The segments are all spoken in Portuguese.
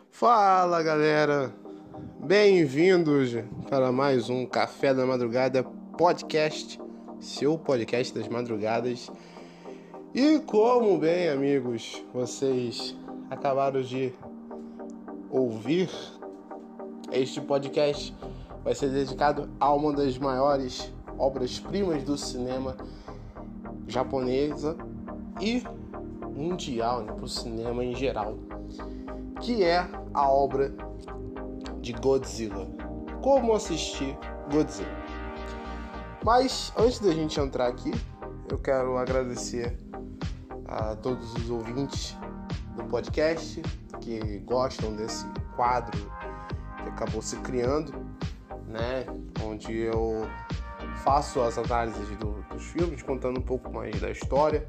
Fala, galera, bem-vindos para mais um Café da Madrugada podcast, seu podcast das madrugadas. E como bem, amigos, vocês acabaram de ouvir, este podcast vai ser dedicado a uma das maiores obras-primas do cinema japonesa e mundial, para o cinema em geral, que é a obra de Godzilla. Como assistir Godzilla? Mas antes da gente entrar aqui, eu quero agradecer a todos os ouvintes do podcast que gostam desse quadro que acabou se criando, né? Onde eu faço as análises dos filmes, contando um pouco mais da história,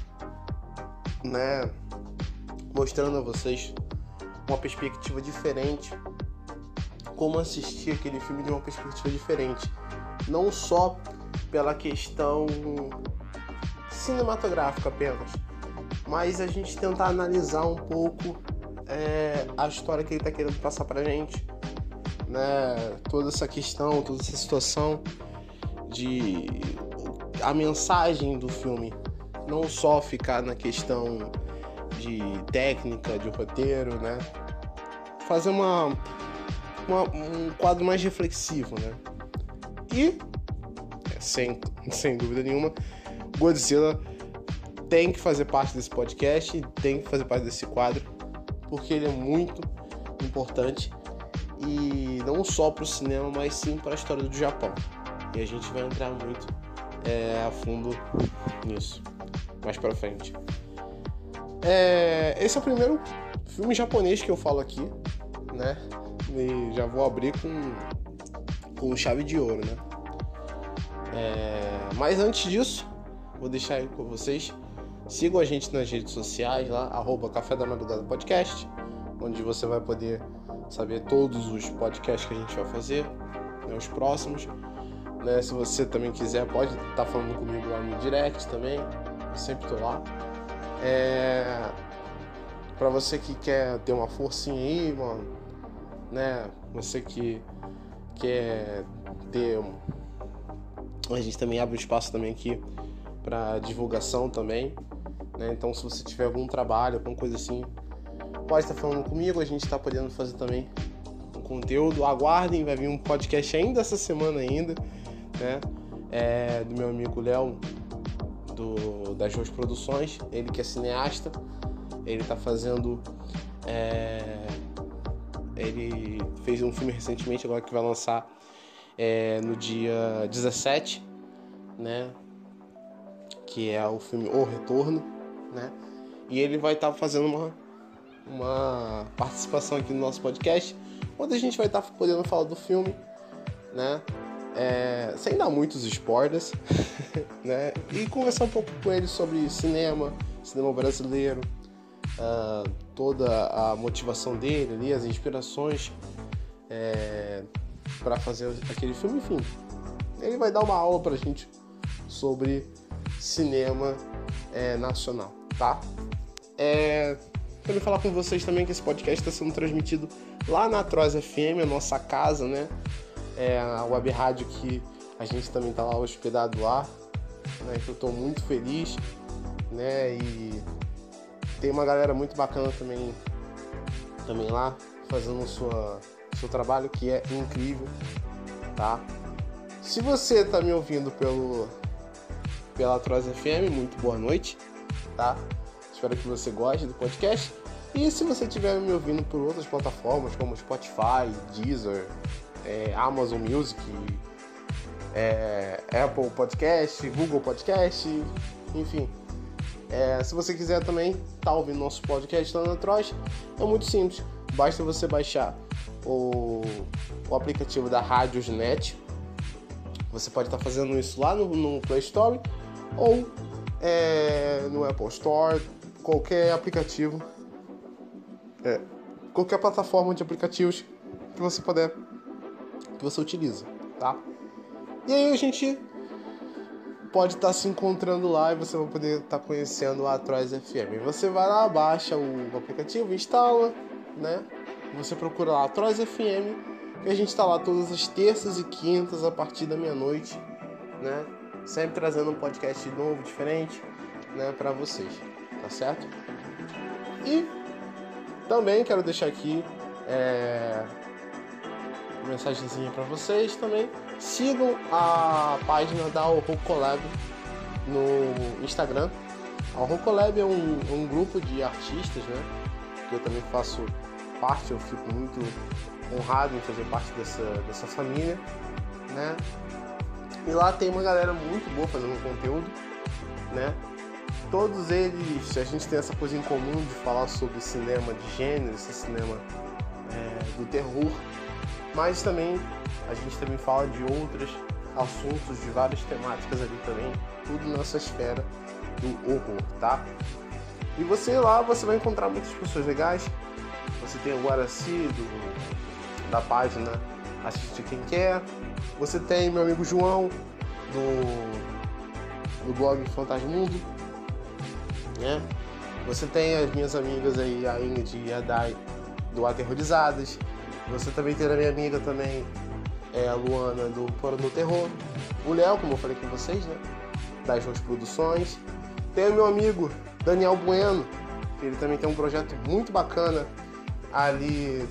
né? Mostrando a vocês uma perspectiva diferente, como assistir aquele filme de uma perspectiva diferente, não só pela questão cinematográfica apenas, mas a gente tentar analisar um pouco a história que ele está querendo passar pra gente, né? Toda essa questão, toda essa situação de a mensagem do filme, não só ficar na questão de técnica, de roteiro, né? Fazer um quadro mais reflexivo, né? E, sem dúvida nenhuma, Godzilla tem que fazer parte desse podcast, tem que fazer parte desse quadro, porque ele é muito importante, e não só para o cinema, mas sim para a história do Japão. E a gente vai entrar muito a fundo nisso mais pra frente. Esse é o primeiro filme japonês que eu falo aqui, né? E já vou abrir com chave de ouro, né? Mas antes disso, vou deixar aí com vocês. Sigam a gente nas redes sociais lá, @Café da Madrugada Podcast, onde você vai poder saber todos os podcasts que a gente vai fazer, né, os próximos. Né? Se você também quiser, pode estar falando comigo lá no direct também. Eu sempre tô lá. Pra você que quer ter uma forcinha aí, mano, né? Você que quer ter... A gente também abre um espaço também aqui pra divulgação também, né? Então, se você tiver algum trabalho, alguma coisa assim, pode estar falando comigo. A gente tá podendo fazer também um conteúdo. Aguardem, vai vir um podcast ainda essa semana ainda, né? Do meu amigo Léo, das Duas Produções, ele que é cineasta. Ele tá fazendo... Ele fez um filme recentemente, agora que vai lançar no dia 17, né? Que é o filme O Retorno, né? E ele vai estar fazendo uma participação aqui no nosso podcast, onde a gente vai estar podendo falar do filme, né? Sem dar muitos spoilers, né? E conversar um pouco com ele sobre cinema brasileiro, toda a motivação dele ali, as inspirações para fazer aquele filme. Enfim, ele vai dar uma aula pra gente sobre cinema nacional, tá? Quero falar com vocês também que esse podcast está sendo transmitido lá na Atroz FM, a nossa casa, né? A web rádio que a gente também tá lá hospedado lá, né? Que eu tô muito feliz, né? E tem uma galera muito bacana também lá, fazendo o seu trabalho, que é incrível, tá? Se você tá me ouvindo pela Atroz FM, muito boa noite, tá? Espero que você goste do podcast. E se você estiver me ouvindo por outras plataformas, como Spotify, Deezer, Amazon Music, Apple Podcast, Google Podcast, enfim. Se você quiser também estar ouvindo nosso podcast lá na Atroz, é muito simples. Basta você baixar o aplicativo da Radiosnet. Você pode estar fazendo isso lá no Play Store ou no Apple Store, qualquer aplicativo, qualquer plataforma de aplicativos que você puder, que você utiliza, tá? E aí a gente pode estar se encontrando lá e você vai poder estar conhecendo a Atroz FM. Você vai lá, baixa o aplicativo, instala, né? você procura lá Troz FM, que a gente tá lá todas as terças e quintas a partir da meia-noite, né? Sempre trazendo um podcast novo, diferente, né, pra vocês, tá certo? E também quero deixar aqui uma mensagenzinha pra vocês também. Sigam a página da Rocolab no Instagram. A Rocolab é um grupo de artistas, né, que eu também faço parte. Eu fico muito honrado em fazer parte dessa família, né? E lá tem uma galera muito boa fazendo conteúdo, né? Todos eles, a gente tem essa coisa em comum de falar sobre cinema de gênero, esse cinema do terror, mas também a gente também fala de outros assuntos, de várias temáticas ali também, tudo nessa esfera do horror, tá? E lá você vai encontrar muitas pessoas legais. Você tem o Guaraci da página Assiste Quem Quer. Você tem meu amigo João do blog Fantasmundo, né? Você tem as minhas amigas aí, a Ingrid e a Dai do Aterrorizadas. Você também tem a minha amiga também, a Luana do Fora do Terror. O Léo, como eu falei com vocês, né, das Jones Produções. Tem o meu amigo Daniel Bueno, que ele também tem um projeto muito bacana ali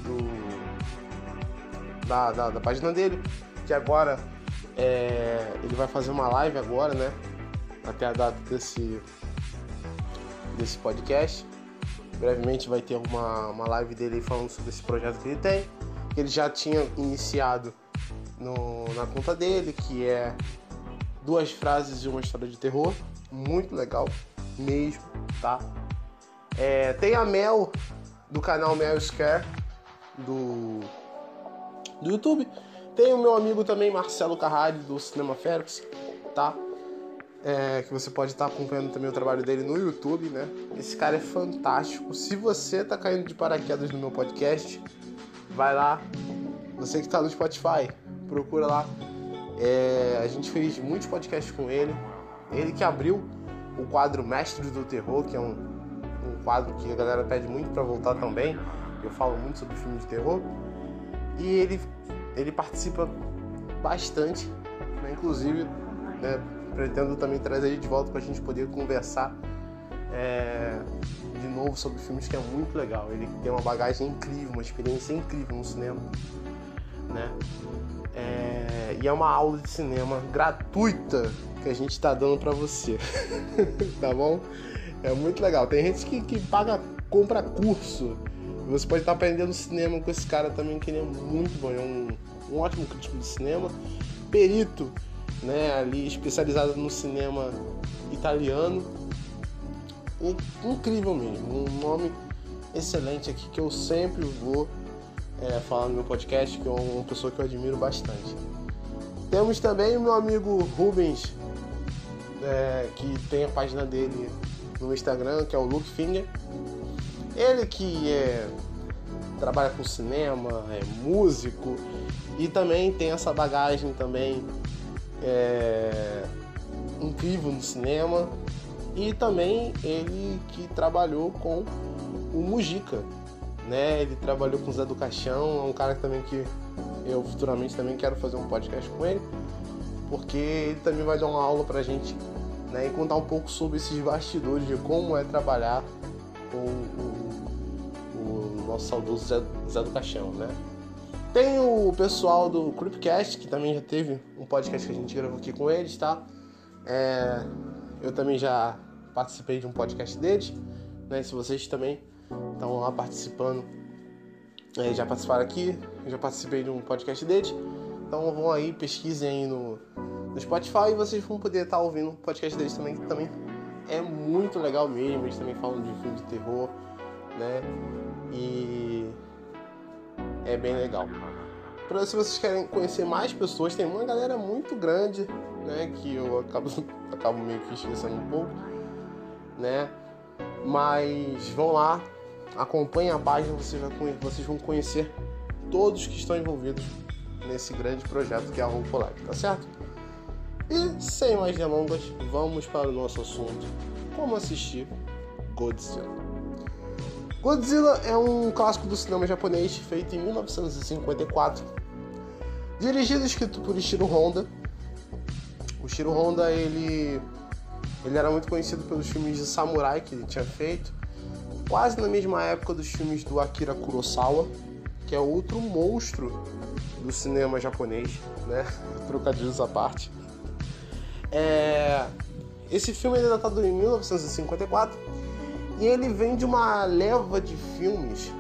da página dele, que agora ele vai fazer uma live agora, né, até a data desse podcast. Brevemente vai ter uma live dele falando sobre esse projeto que ele tem, que ele já tinha iniciado na conta dele, que é 2 frases e uma história de terror. Muito legal mesmo, tá? Tem a Mel do canal Mel Scare do YouTube. Tem o meu amigo também Marcelo Carrari do Cinema Félix, tá? Que você pode estar acompanhando também o trabalho dele no YouTube, né? Esse cara é fantástico. Se você tá caindo de paraquedas no meu podcast, vai lá. Você que tá no Spotify, procura lá. A gente fez muitos podcasts com ele. Ele que abriu o quadro Mestres do Terror, que é um quadro que a galera pede muito pra voltar também. Eu falo muito sobre filme de terror. E ele participa bastante, né? Inclusive, né, pretendo também trazer ele de volta pra gente poder conversar de novo sobre filmes, que é muito legal. Ele tem uma bagagem incrível, uma experiência incrível no cinema, né? E é uma aula de cinema gratuita que a gente tá dando pra você. Tá bom? É muito legal. Tem gente que compra curso. Você pode estar aprendendo cinema com esse cara também, que ele é muito bom. É um ótimo crítico de cinema, perito, né, ali especializado no cinema italiano. Incrível mesmo, um nome excelente aqui que eu sempre vou falar no meu podcast, que é uma pessoa que eu admiro bastante. Temos também o meu amigo Rubens, que tem a página dele no Instagram, que é o Luke Finger. Ele que trabalha com cinema, é músico e também tem essa bagagem também incrível no cinema. E também ele que trabalhou com o Mujica, né? Ele trabalhou com o Zé do Caixão, é um cara também que eu futuramente também quero fazer um podcast com ele, porque ele também vai dar uma aula pra gente, né, e contar um pouco sobre esses bastidores de como é trabalhar com o nosso saudoso Zé do Caixão, né? Tem o pessoal do Creepcast, que também já teve um podcast que a gente gravou aqui com eles, tá? Eu também já participei de um podcast deles, né? Se vocês também estão lá participando, já participaram aqui, eu já participei de um podcast deles, então vão aí, pesquisem aí no Spotify e vocês vão poder estar ouvindo o podcast deles também, que também é muito legal mesmo. Eles também falam de filme de terror, né? E é bem legal. Se vocês querem conhecer mais pessoas, tem uma galera muito grande, né, que eu acabo meio que esquecendo um pouco, né? Mas vão lá, acompanhem a página, vocês vão conhecer todos que estão envolvidos nesse grande projeto que é a Rocolab, tá certo? E sem mais delongas, vamos para o nosso assunto: como assistir Godzilla. Godzilla é um clássico do cinema japonês feito em 1954, dirigido e escrito por Ishiro Honda. O Ishiro Honda, ele era muito conhecido pelos filmes de samurai que ele tinha feito, quase na mesma época dos filmes do Akira Kurosawa, que é outro monstro do cinema japonês, né? Trocadilhos à parte. Esse filme é datado em 1954 e ele vem de uma leva de filmes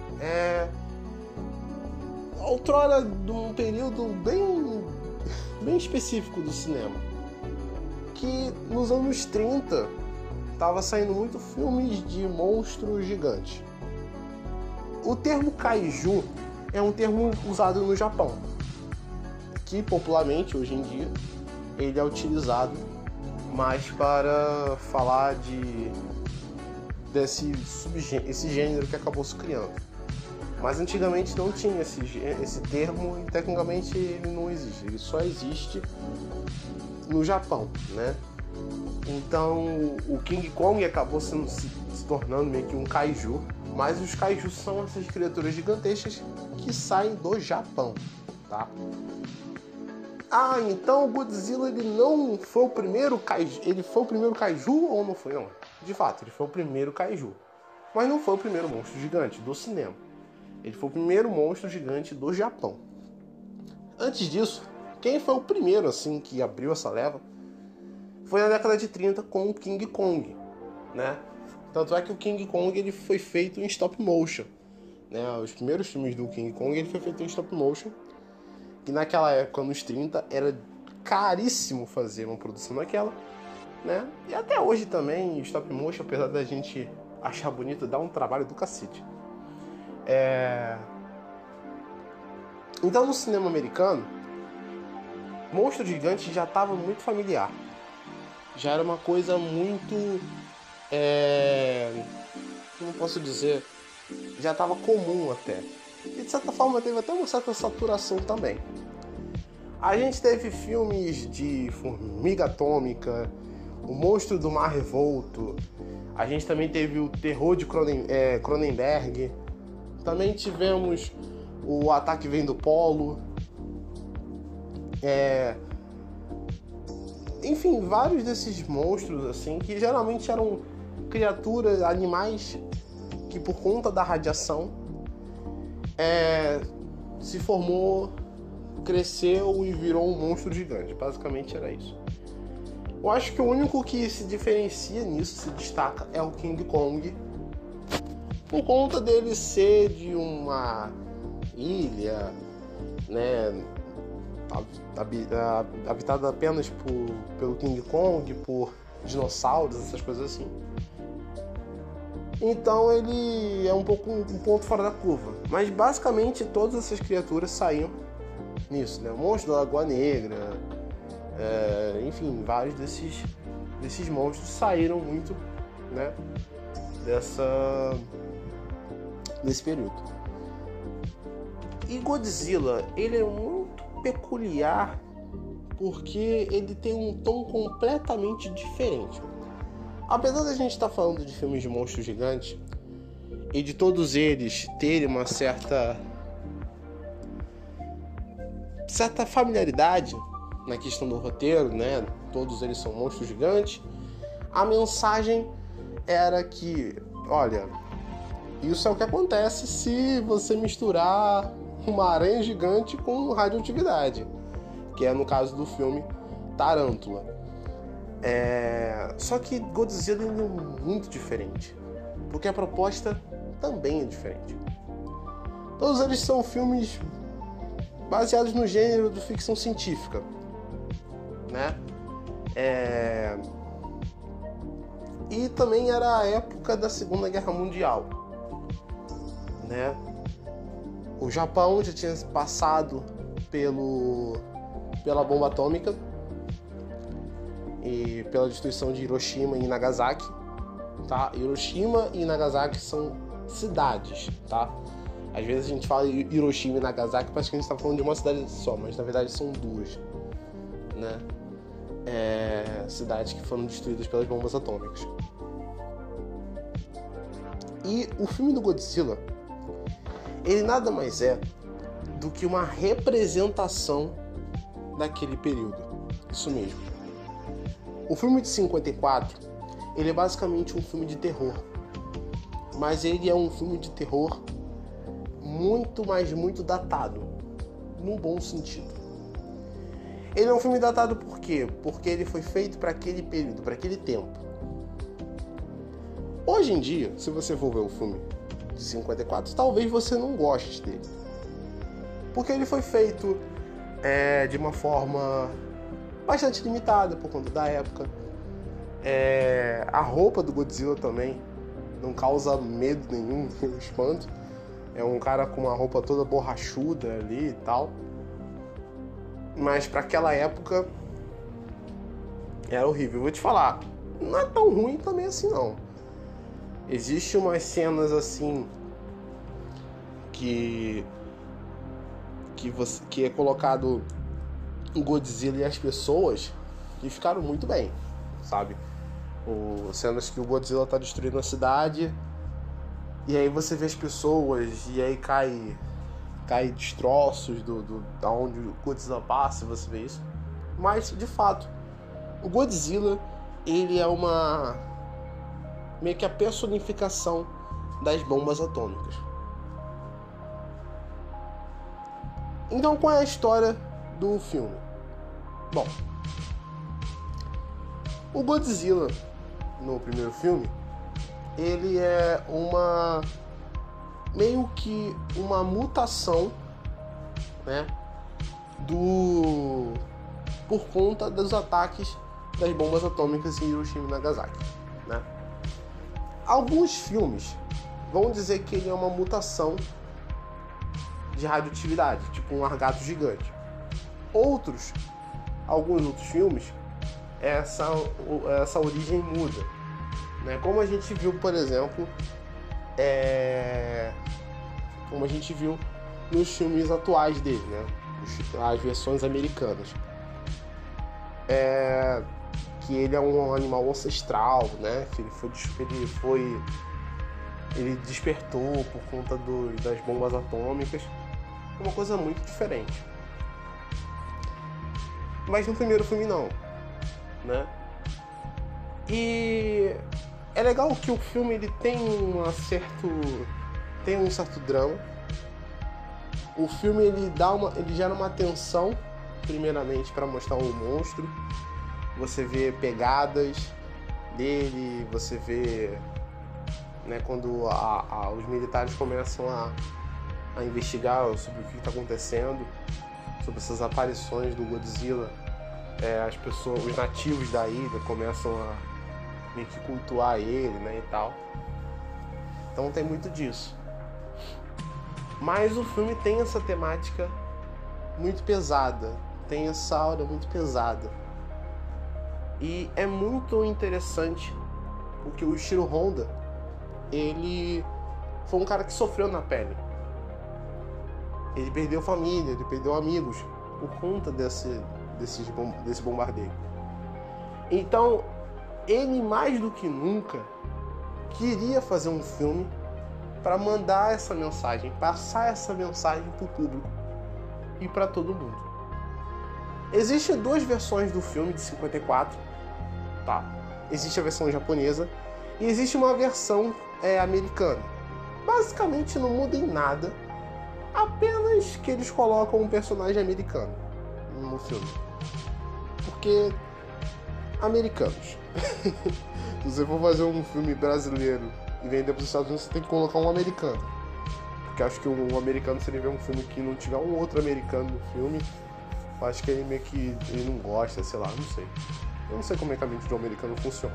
outrora de um período bem específico do cinema, que nos anos 30 estava saindo muito filmes de monstros gigantes. O termo kaiju é um termo usado no Japão, que popularmente hoje em dia ele é utilizado mais para falar desse gênero que acabou se criando. Mas antigamente não tinha esse termo e tecnicamente ele não existe, ele só existe no Japão, né? Então o King Kong acabou se tornando meio que um kaiju, mas os kaijus são essas criaturas gigantescas que saem do Japão, tá? Então o Godzilla ele não foi o primeiro kaiju, ele foi o primeiro kaiju ou não foi? Não, de fato, ele foi o primeiro kaiju, mas não foi o primeiro monstro gigante do cinema. Ele foi o primeiro monstro gigante do Japão. Antes disso, quem foi o primeiro assim que abriu essa leva foi na década de 30 com o King Kong, né? Tanto é que o King Kong ele foi feito em stop motion, né? Os primeiros filmes do King Kong ele foi feito em stop motion, que naquela época, nos 30, era caríssimo fazer uma produção daquela, né? E até hoje também, stop motion, apesar da gente achar bonito, dá um trabalho do cacete. Então, no cinema americano, monstro gigante já estava muito familiar. Já era uma coisa muito... como posso dizer? Já estava comum até. E de certa forma teve até uma certa saturação também. A gente teve filmes de Formiga Atômica, O Monstro do Mar Revolto, a gente também teve o Terror de Cronenberg, também tivemos o Ataque Vem do Polo, enfim, vários desses monstros assim, que geralmente eram criaturas, animais que por conta da radiação se formou, cresceu e virou um monstro gigante. Basicamente era isso. Eu acho que o único que se diferencia nisso, se destaca, é o King Kong, por conta dele ser de uma ilha, né, habitada apenas pelo King Kong, por dinossauros, essas coisas assim. Então ele é um ponto fora da curva. Mas basicamente todas essas criaturas saíam nisso, né? O Monstro da Lagoa Negra, enfim, vários desses monstros saíram muito, né, desse período. E Godzilla, ele é muito peculiar porque ele tem um tom completamente diferente. Apesar da gente estar falando de filmes de monstros gigantes e de todos eles terem uma certa familiaridade na questão do roteiro, né? Todos eles são monstros gigantes. A mensagem era que, olha, isso é o que acontece se você misturar uma aranha gigante com radioatividade, que é no caso do filme Tarântula. Só que Godzilla é muito diferente, porque a proposta também é diferente. Todos eles são filmes baseados no gênero de ficção científica, né? E também era a época da Segunda Guerra Mundial, né? O Japão já tinha passado pela bomba atômica e pela destruição de Hiroshima e Nagasaki, tá? Hiroshima e Nagasaki são cidades, tá? Às vezes a gente fala Hiroshima e Nagasaki, parece que a gente está falando de uma cidade só, mas na verdade são duas, né? Cidades que foram destruídas pelas bombas atômicas. E o filme do Godzilla, ele nada mais é do que uma representação daquele período. Isso mesmo. O filme de 54, ele é basicamente um filme de terror. Mas ele é um filme de terror muito datado. No bom sentido. Ele é um filme datado por quê? Porque ele foi feito para aquele período, para aquele tempo. Hoje em dia, se você for ver o filme de 54, talvez você não goste dele. Porque ele foi feito de uma forma bastante limitada por conta da época. A roupa do Godzilla também não causa medo nenhum, espanto. É um cara com uma roupa toda borrachuda ali e tal. Mas para aquela época era horrível. Vou te falar, não é tão ruim também assim não. Existem umas cenas assim que é colocado o Godzilla e as pessoas que ficaram muito bem, sabe? Cenas que o Godzilla tá destruindo a cidade e aí você vê as pessoas e aí cai destroços da onde o Godzilla passa, você vê isso. Mas, de fato, o Godzilla, ele é meio que a personificação das bombas atômicas. Então, qual é a história do filme? Bom, o Godzilla, no primeiro filme, ele é meio que uma mutação, né, por conta dos ataques das bombas atômicas em Hiroshima e Nagasaki, né? Alguns filmes vão dizer que ele é uma mutação de radioatividade, tipo um largato gigante. Alguns outros filmes, essa origem muda, né? Como a gente viu, por exemplo, como a gente viu nos filmes atuais dele, né? As versões americanas. Que ele é um animal ancestral, né? Que ele despertou por conta das bombas atômicas. Uma coisa muito diferente. Mas no primeiro filme não, né? E é legal que o filme ele tem um certo drama. O filme ele gera uma tensão, primeiramente para mostrar o monstro. Você vê pegadas dele, você vê, né, quando os militares começam a investigar sobre o que está acontecendo, sobre essas aparições do Godzilla. Os nativos da ilha começam a meio que cultuar ele, né, e tal. Então tem muito disso. Mas o filme tem essa temática muito pesada, tem essa aura muito pesada. E é muito interessante porque o Ishiro Honda, ele foi um cara que sofreu na pele. Ele perdeu família, ele perdeu amigos por conta desse bombardeio. Então, ele mais do que nunca queria fazer um filme para mandar essa mensagem, passar essa mensagem para o público e para todo mundo. Existem duas versões do filme de 54, tá? Existe a versão japonesa e existe uma versão americana. Basicamente não muda em nada, apenas que eles colocam um personagem americano no filme. Porque americanos. Se você for fazer um filme brasileiro e vender para os Estados Unidos, você tem que colocar um americano. Porque acho que um americano, se ele ver um filme que não tiver um outro americano no filme, eu acho que ele meio que ele não gosta, sei lá, não sei. Eu não sei como é que a mente do americano funciona.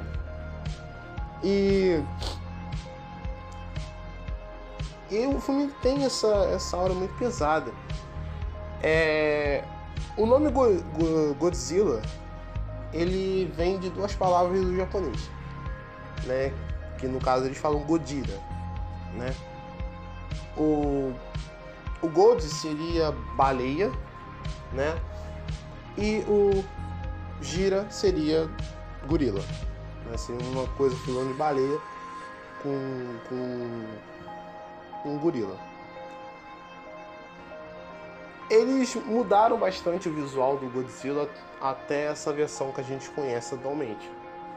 E o filme tem essa aura muito pesada. O nome Godzilla, ele vem de duas palavras do japonês, né? Que no caso eles falam Godira, né? O God seria baleia, né? E o Gira seria gorila, né? Assim, uma coisa falando de baleia com um gorila. Eles mudaram bastante o visual do Godzilla até essa versão que a gente conhece atualmente.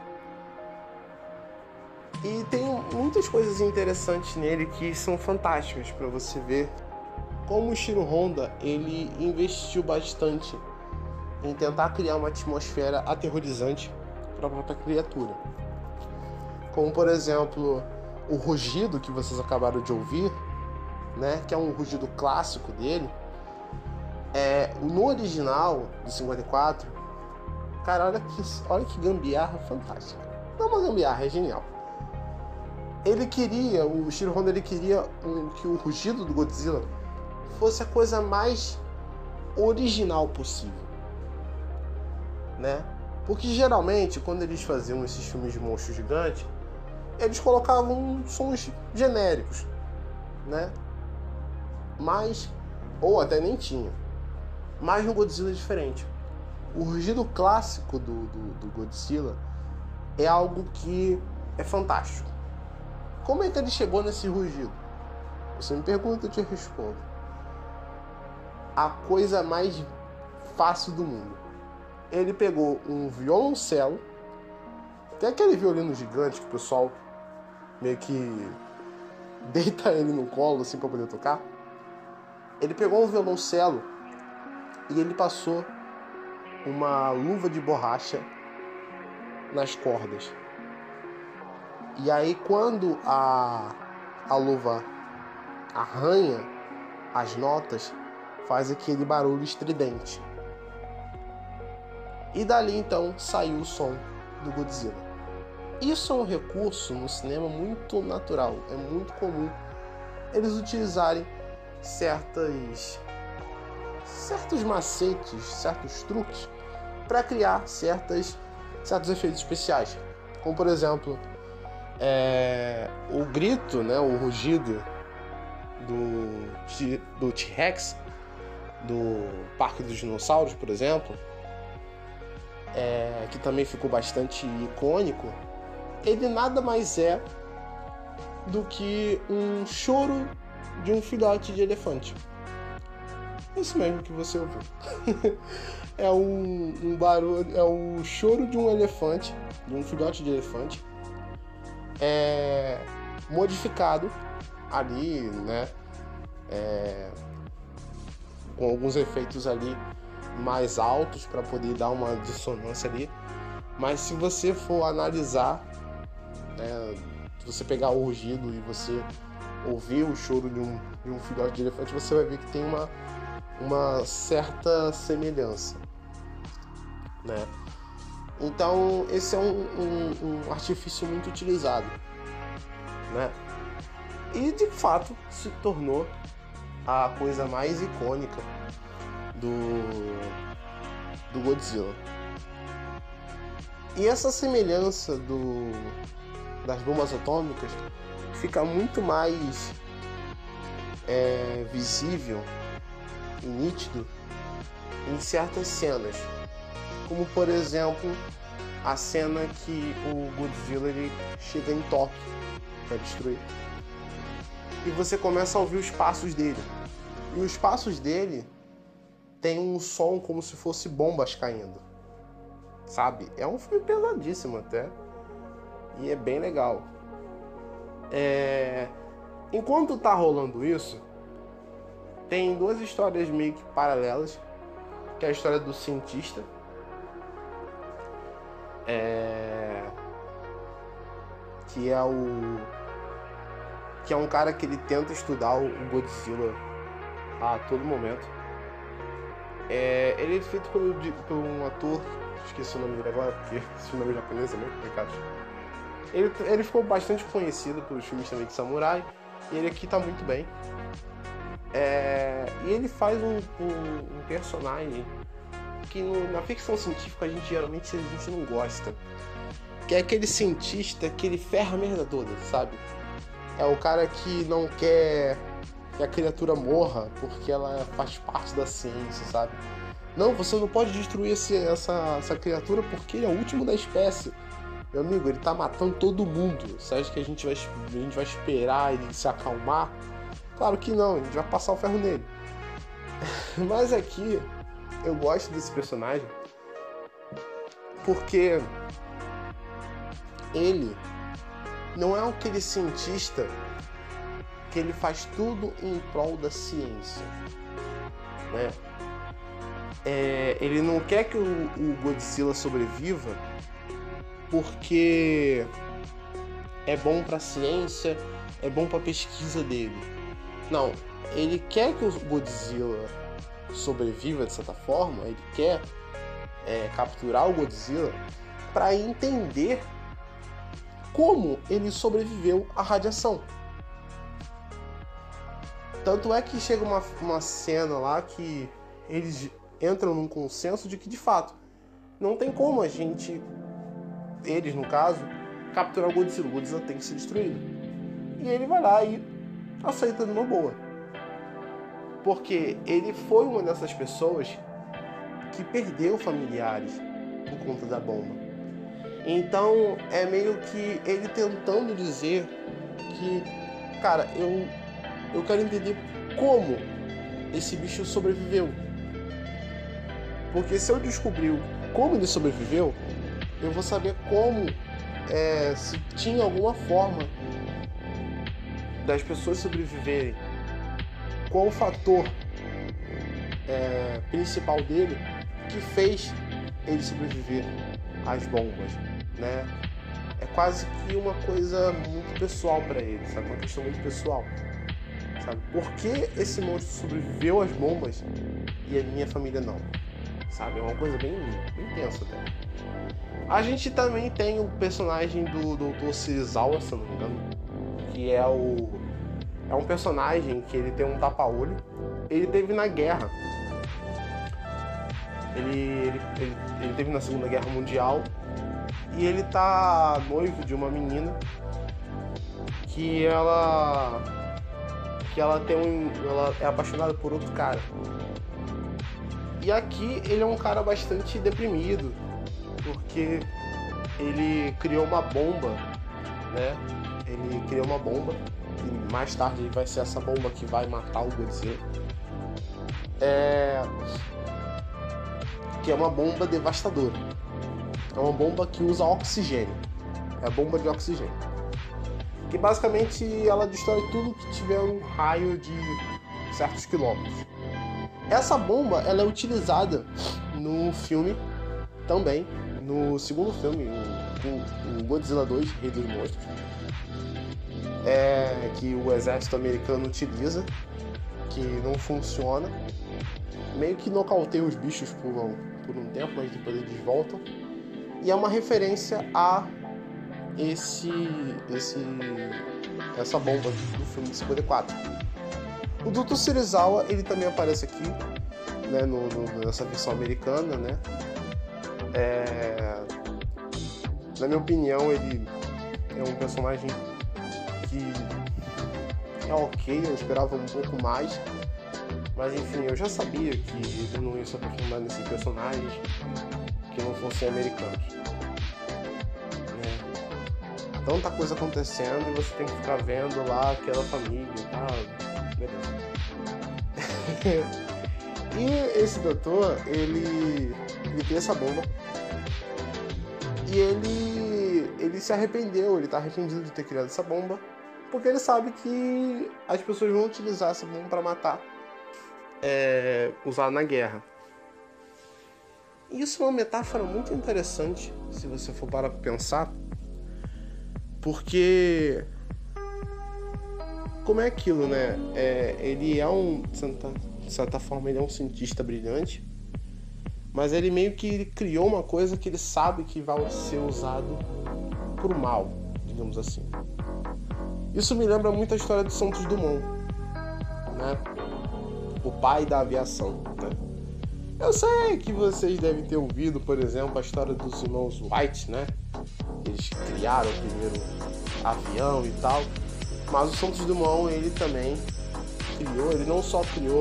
E tem muitas coisas interessantes nele que são fantásticas para você ver como o Ishiro Honda ele investiu bastante em tentar criar uma atmosfera aterrorizante para a própria criatura. Como, por exemplo, o rugido que vocês acabaram de ouvir, né, que é um rugido clássico dele. No original, do 54, cara, olha que gambiarra fantástica. Não é uma gambiarra, é genial. O Ishiro Honda queria que o rugido do Godzilla fosse a coisa mais original possível, né? Porque geralmente, quando eles faziam esses filmes de monstro gigante, eles colocavam sons genéricos, né? Ou até nem tinha. Mas no Godzilla é diferente. O rugido clássico do Godzilla é algo que é fantástico. Como é que ele chegou nesse rugido? Você me pergunta, eu te respondo. A coisa mais fácil do mundo. Ele pegou um violoncelo, tem aquele violino gigante que o pessoal meio que deita ele no colo assim para poder tocar. Ele pegou um violoncelo e ele passou uma luva de borracha nas cordas. E aí quando a luva arranha as notas, faz aquele barulho estridente. E dali então saiu o som do Godzilla. Isso é um recurso no cinema muito natural, é muito comum eles utilizarem certos macetes, certos truques para criar certos efeitos especiais. Como por exemplo, o grito, né, o rugido do T-Rex do Parque dos Dinossauros, por exemplo, que também ficou bastante icônico. Ele nada mais é do que um choro de um filhote de elefante. Isso mesmo que você ouviu. É um barulho, é o choro de um elefante, de um filhote de elefante, modificado ali, né? Com alguns efeitos ali mais altos para poder dar uma dissonância ali. Mas se você for analisar, se você pegar o rugido e você ouvir o choro de um filhote de elefante, você vai ver que tem uma certa semelhança, né? Então esse é um artifício muito utilizado, né? E de fato se tornou a coisa mais icônica do Godzilla. E essa semelhança das bombas atômicas fica muito mais visível e nítido em certas cenas, como por exemplo a cena que o Godzilla ele chega em Tóquio para destruir, e você começa a ouvir os passos dele, e os passos dele tem um som como se fosse bombas caindo, sabe? É um filme pesadíssimo até, e é bem legal. Enquanto tá rolando isso, tem duas histórias meio que paralelas, que é a história do cientista, que é um cara que ele tenta estudar o Godzilla a todo momento. Ele é feito por um ator, esqueci o nome dele agora, porque esse nome japonês é muito complicado. Ele ficou bastante conhecido pelos filmes também de samurai, e ele aqui tá muito bem. E ele faz um personagem que na ficção científica a gente não gosta, que é aquele cientista que ele ferra a merda toda, sabe? É o cara que não quer que a criatura morra porque ela faz parte da ciência, sabe? Não, você não pode destruir essa criatura porque ele é o último da espécie. Meu amigo, ele tá matando todo mundo. Você acha que a gente vai esperar ele se acalmar? Claro que não, a gente vai passar o ferro nele. Mas aqui, eu gosto desse personagem porque ele não é aquele cientista que ele faz tudo em prol da ciência, né? Ele não quer que o Godzilla sobreviva porque é bom para a ciência, é bom para a pesquisa dele. Não, ele quer que o Godzilla sobreviva de certa forma, ele quer capturar o Godzilla para entender como ele sobreviveu à radiação. Tanto é que chega uma cena lá que eles entram num consenso de que, de fato, não tem como a gente, eles no caso, capturar o Godzilla. O Godzilla tem que ser destruído. E ele vai lá e aceita numa boa. Porque ele foi uma dessas pessoas que perdeu familiares por conta da bomba. Então é meio que ele tentando dizer que, cara, eu quero entender como esse bicho sobreviveu. Porque se eu descobrir como ele sobreviveu, eu vou saber como, se tinha alguma forma das pessoas sobreviverem. Qual o fator principal dele que fez ele sobreviver às bombas, né? É quase que uma coisa muito pessoal para ele, sabe? Uma questão muito pessoal, sabe? Por que esse monstro sobreviveu às bombas e a minha família não? Sabe? É uma coisa bem tensa até. A gente também tem o personagem do Dr. Serizawa, se eu não me engano, que é um personagem que ele tem um tapa-olho. Ele teve na guerra. Ele teve na Segunda Guerra Mundial e ele tá noivo de uma menina que ela é apaixonada por outro cara. E aqui ele é um cara bastante deprimido, porque ele criou uma bomba, né? Ele criou uma bomba e mais tarde vai ser essa bomba que vai matar o Godzilla. Que é uma bomba devastadora. É uma bomba que usa oxigênio. É a bomba de oxigênio. Que basicamente ela destrói tudo que tiver um raio de certos quilômetros. Essa bomba ela é utilizada no filme também, no segundo filme, o Godzilla 2, Rei dos Monstros, que o exército americano utiliza, que não funciona, meio que nocauteia os bichos por um tempo, mas depois eles voltam, e é uma referência a essa bomba do filme de 54. O Dr. Serizawa, ele também aparece aqui, né, nessa versão americana, né? Na minha opinião, ele é um personagem que é ok, eu esperava um pouco mais, mas enfim, eu já sabia que ele não ia se aprofundar nesses personagens que não fossem americanos, né? Tanta coisa acontecendo e você tem que ficar vendo lá aquela família e tal, beleza. E esse doutor, ele tem essa bomba e ele se arrependeu, ele tá arrependido de ter criado essa bomba, porque ele sabe que as pessoas vão utilizar essa bomba para matar, usar na guerra. E isso é uma metáfora muito interessante, se você for para pensar, porque como é aquilo, né? Ele é de certa forma, ele é um cientista brilhante, mas ele meio que criou uma coisa que ele sabe que vai ser usado pro mal, digamos assim. Isso me lembra muito a história de Santos Dumont, né? O pai da aviação, né? Eu sei que vocês devem ter ouvido, por exemplo, a história dos irmãos Wright, né? Eles criaram o primeiro avião e tal, mas o Santos Dumont, ele também criou, ele não só criou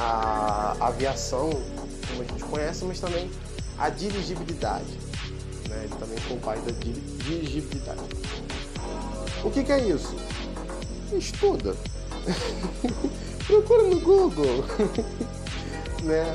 a aviação como a gente conhece, mas também a dirigibilidade, né? né? Ele também foi o pai da dirigibilidade. O que é isso? Estuda. Procura no Google. Né?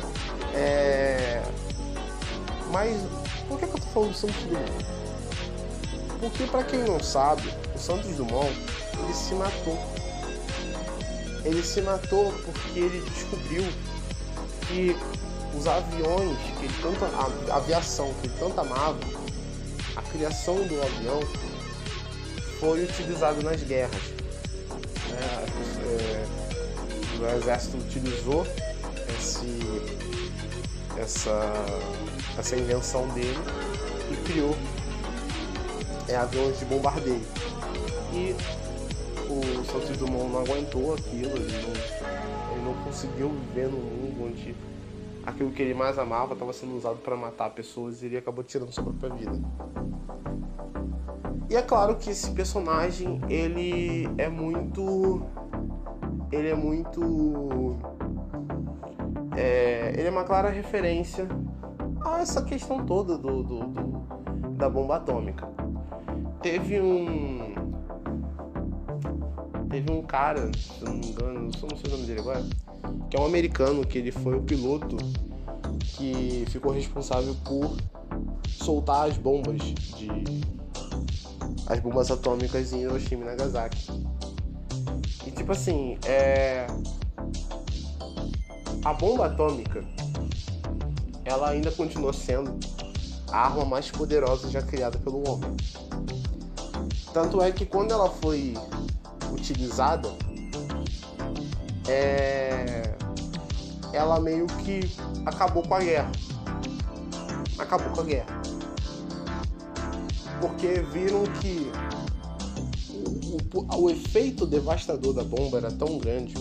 Mas por que eu tô falando do Santos Dumont? Porque, pra quem não sabe, o Santos Dumont, ele se matou. Ele se matou porque ele descobriu que os aviões, que ele tanto, a aviação que ele tanto amava, a criação do avião foi utilizada nas guerras. O exército utilizou essa invenção dele e criou aviões de bombardeio. E o Santos Dumont não aguentou aquilo, ele não conseguiu viver num mundo onde aquilo que ele mais amava estava sendo usado para matar pessoas e ele acabou tirando sua própria vida. E é claro que esse personagem, ele é uma clara referência a essa questão toda da bomba atômica. Teve um cara, se eu não me engano, não sei o nome dele agora, que é um americano, que ele foi o piloto que ficou responsável por soltar as bombas atômicas em Hiroshima e Nagasaki. E tipo assim, a bomba atômica, ela ainda continua sendo a arma mais poderosa já criada pelo homem. Tanto é que quando ela foi utilizada, ela meio que acabou com a guerra. Porque viram que o efeito devastador da bomba era tão grande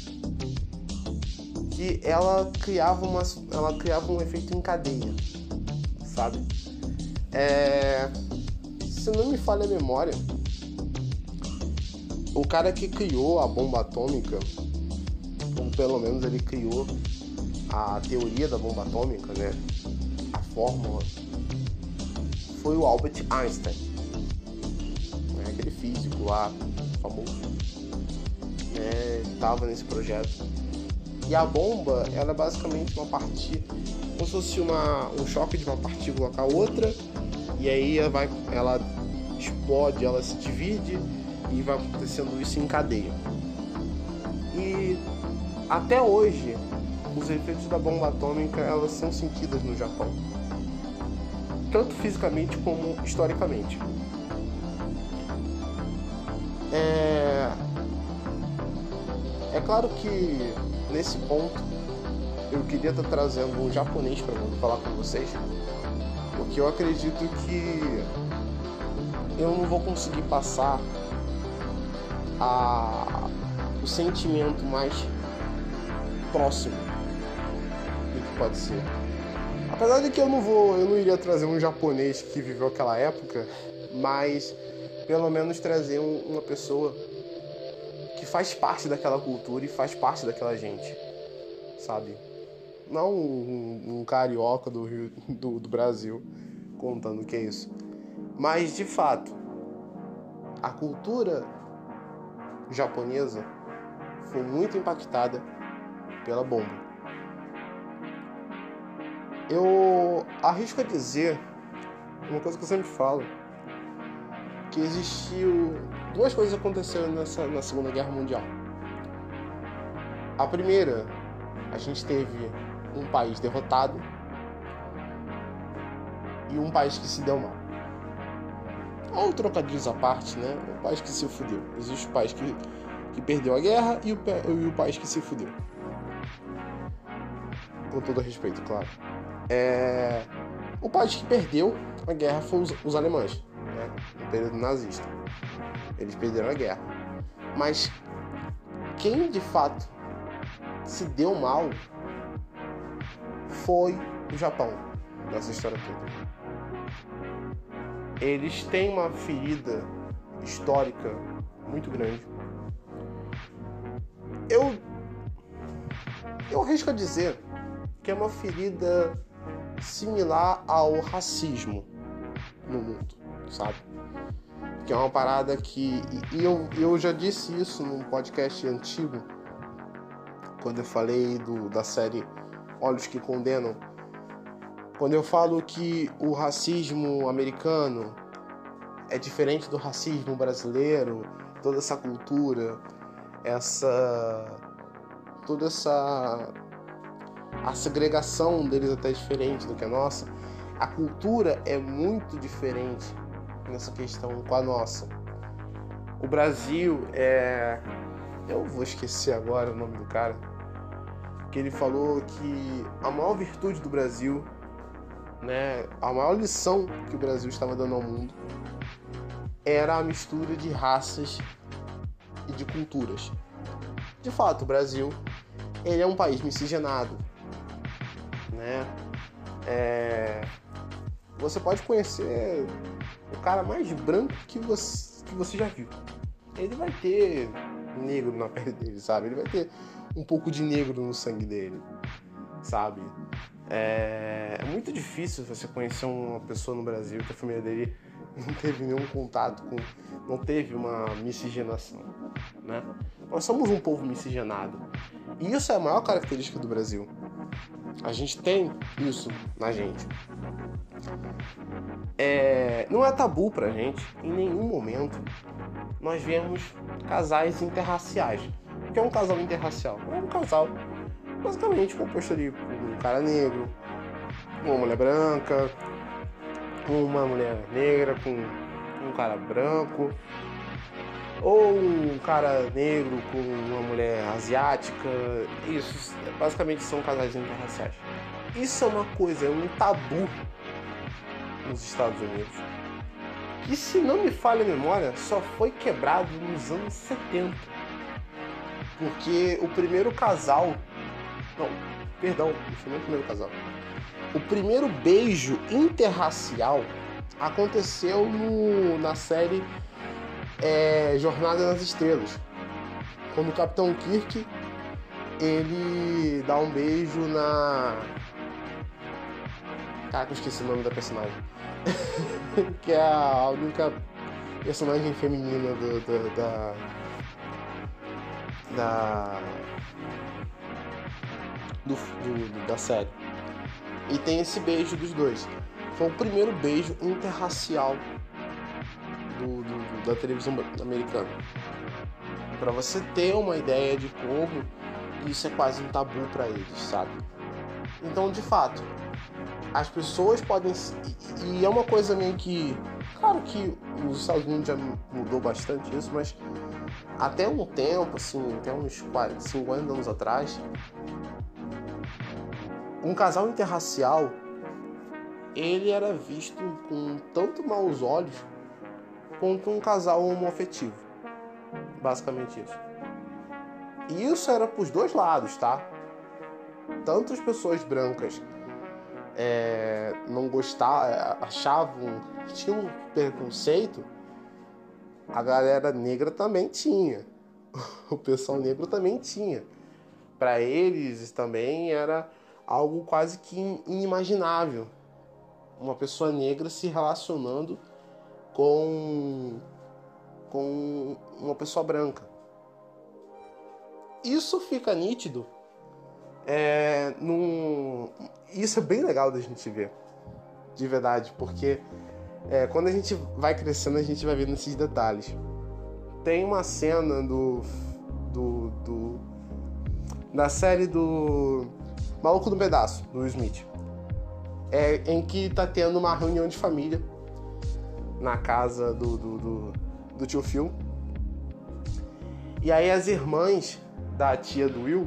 que ela criava um efeito em cadeia, sabe? Se não me falha a memória, o cara que criou a bomba atômica, ou pelo menos ele criou a teoria da bomba atômica, né? A fórmula, foi o Albert Einstein, né? Aquele físico lá, famoso, né? Ele estava nesse projeto. E a bomba, ela é basicamente uma partícula, como se fosse um choque de uma partícula com a outra, e aí ela explode, ela se divide e vai acontecendo isso em cadeia. E até hoje, os efeitos da bomba atômica, elas são sentidas no Japão, tanto fisicamente como historicamente. É claro que nesse ponto eu queria estar trazendo um japonês para falar com vocês, porque eu acredito que eu não vou conseguir passar o sentimento mais próximo do que pode ser. Apesar de que eu não iria trazer um japonês que viveu aquela época, mas pelo menos trazer uma pessoa que faz parte daquela cultura e faz parte daquela gente, sabe? Não um carioca do Rio, do Brasil contando o que é isso. Mas, de fato, a cultura japonesa foi muito impactada pela bomba. Eu arrisco a dizer uma coisa que eu sempre falo, que existiu duas coisas que aconteceram na Segunda Guerra Mundial. A primeira, a gente teve um país derrotado e um país que se deu mal. Ou trocadilhos à parte, né? O país que se fudeu. Existe o país que perdeu a guerra e o país que se fudeu. Com todo respeito, claro. O país que perdeu a guerra foi os alemães, né? No período nazista. Eles perderam a guerra. Mas quem de fato se deu mal foi o Japão nessa história toda. Eles têm uma ferida histórica muito grande. Eu arrisco a dizer que é uma ferida similar ao racismo, no mundo, sabe? Que é uma parada que... E eu já disse isso num podcast antigo, quando eu falei da série Olhos que Condenam. Quando eu falo que o racismo americano é diferente do racismo brasileiro, toda essa cultura, toda a segregação deles até é diferente do que a nossa. A cultura é muito diferente nessa questão com a nossa. O Brasil eu vou esquecer agora o nome do cara, que ele falou que a maior virtude do Brasil, né, a maior lição que o Brasil estava dando ao mundo era a mistura de raças e de culturas. De fato, o Brasil, ele é um país miscigenado, né? Você pode conhecer o cara mais branco que você já viu. Ele vai ter negro na pele dele, sabe? Ele vai ter um pouco de negro no sangue dele, sabe? É muito difícil você conhecer uma pessoa no Brasil que a família dele não teve nenhum contato com... não teve uma miscigenação, né? Nós somos um povo miscigenado. E isso é a maior característica do Brasil. A gente tem isso na gente. Não é tabu pra gente, em nenhum momento, nós vemos casais interraciais. O que é um casal interracial? É um casal basicamente composto ali por um cara negro, uma mulher branca, uma mulher negra com um cara branco, ou um cara negro com uma mulher asiática. Isso basicamente são casais interraciais. Isso é uma coisa, é um tabu nos Estados Unidos, que, se não me falha a memória, só foi quebrado nos anos 70. Porque o primeiro casal... Não, perdão, isso não é o primeiro casal. O primeiro beijo interracial aconteceu na série Jornada nas Estrelas. Quando o Capitão Kirk, ele dá um beijo na... Caraca, eu esqueci o nome da personagem. Que é a única personagem feminina da série. E tem esse beijo dos dois. Foi o primeiro beijo interracial da televisão americana. Pra você ter uma ideia de como isso é quase um tabu pra eles, sabe? Então, de fato, as pessoas podem... E é uma coisa meio que... Claro que os Estados Unidos já mudou bastante isso, mas até um tempo, assim, até uns 40, 50 anos atrás, um casal interracial, ele era visto com tanto maus olhos quanto um casal homoafetivo. Basicamente isso. E isso era pros dois lados, tá? Tanto as pessoas brancas não gostavam, achavam, tinham preconceito, a galera negra também tinha. O pessoal negro também tinha. Para eles também era algo quase que inimaginável. Uma pessoa negra se relacionando com uma pessoa branca. Isso fica nítido. Isso é bem legal da gente ver, de verdade, porque quando a gente vai crescendo, a gente vai vendo esses detalhes. Tem uma cena da série do Maluco no Pedaço, do Will Smith, em que tá tendo uma reunião de família na casa do tio Phil. E aí as irmãs da tia do Will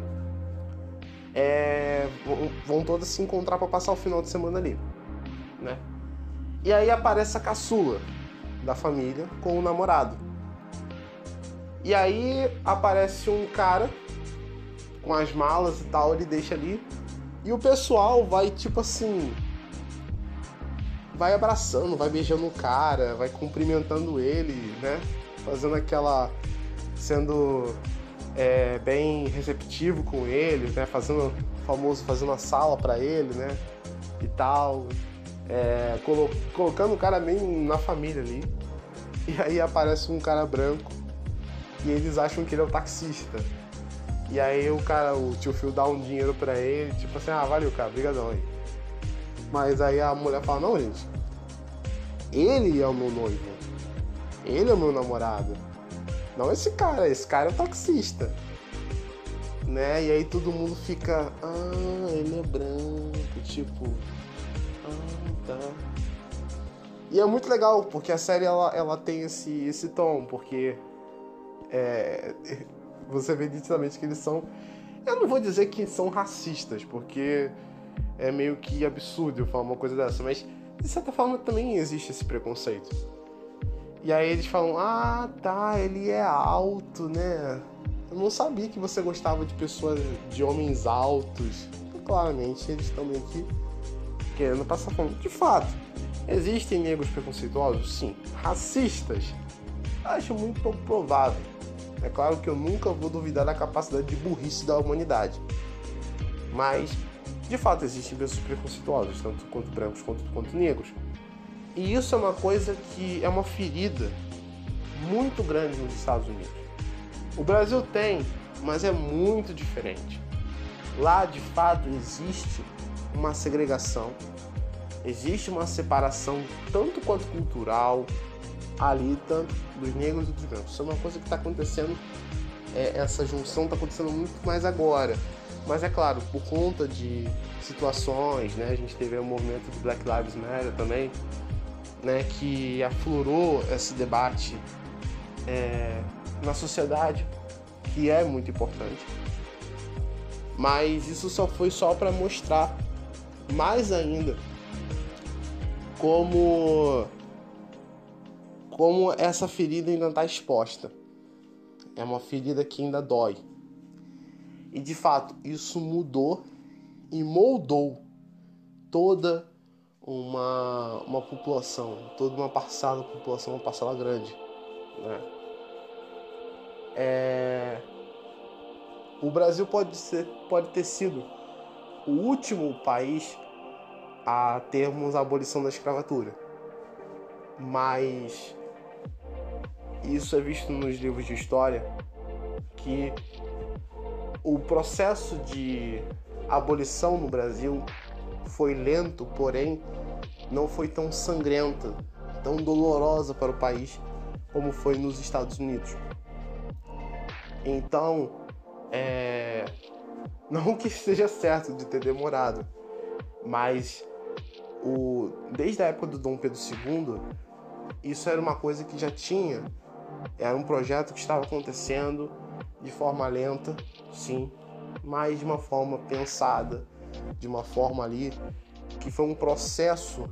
vão todas se encontrar para passar o final de semana ali, né? E aí aparece a caçula da família com o namorado. E aí aparece um cara com as malas e tal, ele deixa ali. E o pessoal vai, tipo assim, vai abraçando, vai beijando o cara, vai cumprimentando ele, né? Fazendo aquela... sendo bem receptivo com ele, né? Fazendo a sala pra ele, né? E tal. colocando o cara bem na família ali. E aí aparece um cara branco e eles acham que ele é o taxista. E aí o tio Phil dá um dinheiro pra ele, tipo assim, valeu, cara, brigadão aí. Mas aí a mulher fala, não, gente, ele é o meu noivo, ele é o meu namorado, não esse cara é o taxista, né? E aí todo mundo fica, ele é branco, tipo, tá. E é muito legal, porque a série ela tem esse tom, porque você vê nitidamente que eles são, eu não vou dizer que são racistas, porque é meio que absurdo eu falar uma coisa dessa, mas de certa forma também existe esse preconceito. E aí eles falam, tá, ele é alto, né? Eu não sabia que você gostava de pessoas, de homens altos. E, claramente eles estão meio que querendo passar fome. De fato, existem negros preconceituosos? Sim. Racistas? Acho muito pouco provável. É claro que eu nunca vou duvidar da capacidade de burrice da humanidade. Mas, de fato, existem pessoas preconceituosas, tanto quanto brancos quanto negros. E isso é uma coisa que é uma ferida muito grande nos Estados Unidos. O Brasil tem, mas é muito diferente. Lá, de fato, existe uma segregação, existe uma separação tanto quanto cultural, ali, tanto dos negros e dos brancos. Isso é uma coisa que está acontecendo, essa junção está acontecendo muito mais agora. Mas é claro, por conta de situações, né, a gente teve o movimento do Black Lives Matter também, né, que aflorou esse debate na sociedade, que é muito importante. Mas isso só foi só para mostrar mais ainda como essa ferida ainda está exposta. É uma ferida que ainda dói. E de fato, isso mudou e moldou toda uma população, toda uma parcela da população, uma parcela grande, né? O Brasil pode ter sido o último país a termos a abolição da escravatura, mas isso é visto nos livros de história que o processo de abolição no Brasil foi lento, porém não foi tão sangrenta, tão dolorosa para o país como foi nos Estados Unidos. Então, não que seja certo de ter demorado, mas desde a época do Dom Pedro II, isso era uma coisa que já tinha, era um projeto que estava acontecendo de forma lenta, sim, mas de uma forma pensada, de uma forma ali que foi um processo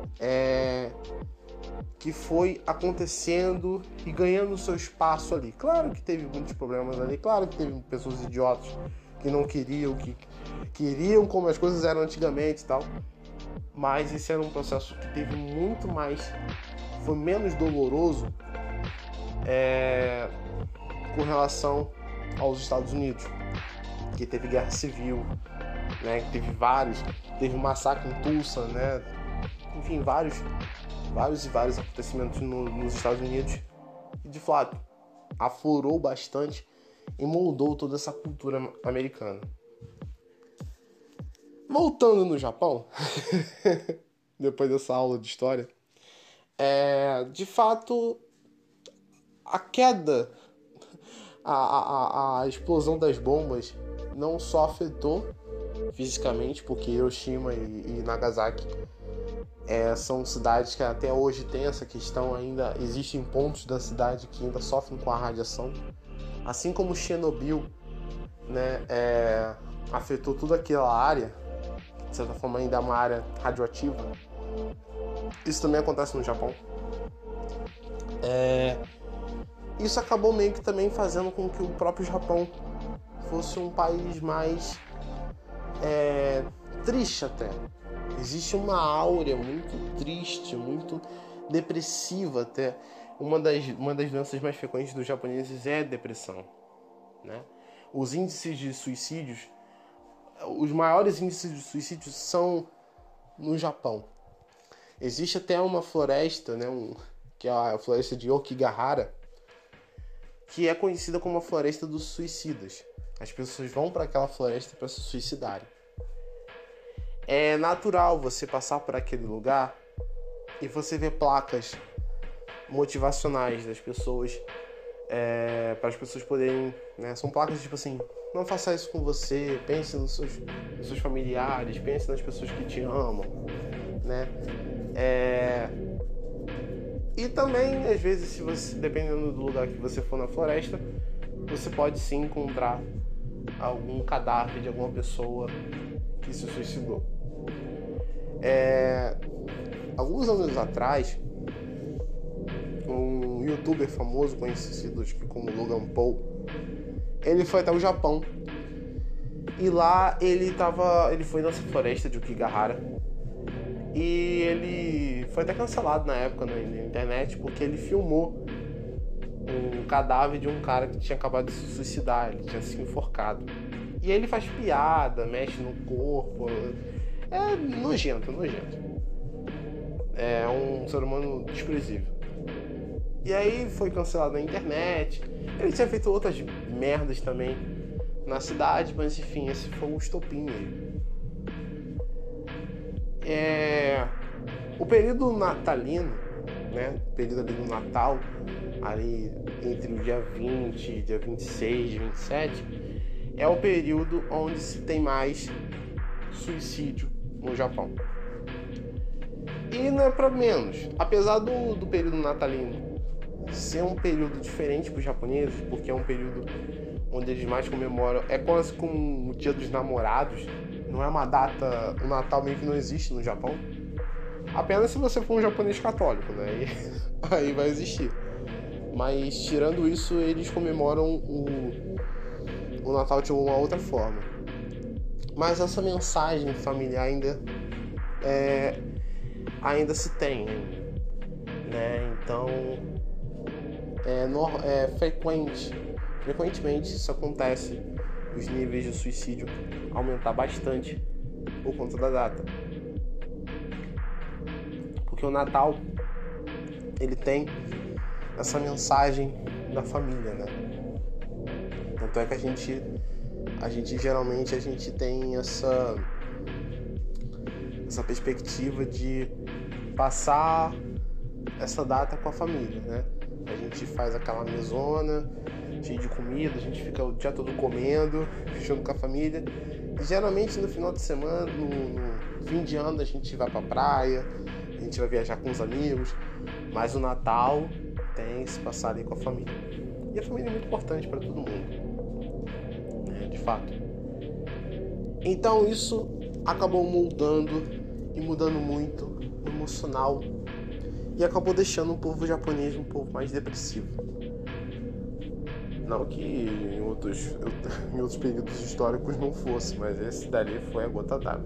que foi acontecendo e ganhando seu espaço ali. Claro que teve muitos problemas ali, claro que teve pessoas idiotas que não queriam, que queriam como as coisas eram antigamente e tal, mas esse era um processo que teve muito mais, foi menos doloroso com relação aos Estados Unidos, que teve guerra civil, né, que teve um massacre em Tulsa, né, enfim, vários acontecimentos nos Estados Unidos, e de fato aflorou bastante e moldou toda essa cultura americana. Voltando no Japão, depois dessa aula de história, de fato a queda, a explosão das bombas não só afetou fisicamente, porque Hiroshima e Nagasaki são cidades que até hoje tem essa questão, ainda existem pontos da cidade que ainda sofrem com a radiação, assim como Chernobyl, né, afetou toda aquela área, de certa forma ainda é uma área radioativa. Isso também acontece no Japão. Isso acabou meio que também fazendo com que o próprio Japão fosse um país mais triste até. Existe uma áurea muito triste, muito depressiva até. Uma das doenças mais frequentes dos japoneses é a depressão, né? Os índices de suicídios, os maiores índices de suicídios são no Japão. Existe até uma floresta, né, que é a floresta de Okigahara, que é conhecida como a floresta dos suicidas. As pessoas vão para aquela floresta para se suicidarem. É natural você passar por aquele lugar e você ver placas motivacionais das pessoas, para as pessoas poderem, né, são placas tipo assim: não faça isso com você, pense nos seus familiares, pense nas pessoas que te amam, né? E também, às vezes, se você, dependendo do lugar que você for na floresta, você pode sim encontrar algum cadáver de alguma pessoa que se suicidou. Alguns anos atrás, um youtuber famoso, conhecido como Logan Paul, ele foi até o Japão. E lá ele foi nessa floresta de Okigahara. E ele foi até cancelado na época na internet, porque ele filmou um cadáver de um cara que tinha acabado de se suicidar, ele tinha se enforcado. E ele faz piada, mexe no corpo. É nojento. É um ser humano desprezível. E aí foi cancelado na internet. Ele tinha feito outras merdas também na cidade, mas enfim, esse foi o estopim dele. O período natalino, né? O período ali do Natal, ali entre o dia 20, dia 26, dia 27, é o período onde se tem mais suicídio no Japão. E não é pra menos. Apesar do período natalino ser um período diferente para os japoneses, porque é um período onde eles mais comemoram, é quase como o Dia dos Namorados, não é uma data, o Natal meio que não existe no Japão, apenas se você for um japonês católico, né? Aí vai existir. Mas tirando isso, eles comemoram o Natal de uma outra forma. Mas essa mensagem familiar ainda se tem, né? Então é frequentemente isso acontece, os níveis de suicídio aumentar bastante por conta da data, porque o Natal ele tem essa mensagem da família, né? Tanto é que a gente geralmente tem essa perspectiva de passar essa data com a família, né? A gente faz aquela mesona cheia de comida, a gente fica o dia todo comendo, junto com a família. E geralmente no final de semana, no fim de ano, a gente vai pra praia, a gente vai viajar com os amigos. Mas o Natal tem que se passar ali com a família. E a família é muito importante para todo mundo, né? De fato. Então isso acabou mudando muito o emocional e acabou deixando o povo japonês um pouco mais depressivo. Não que em outros períodos históricos não fosse, mas esse dali foi a gota d'água.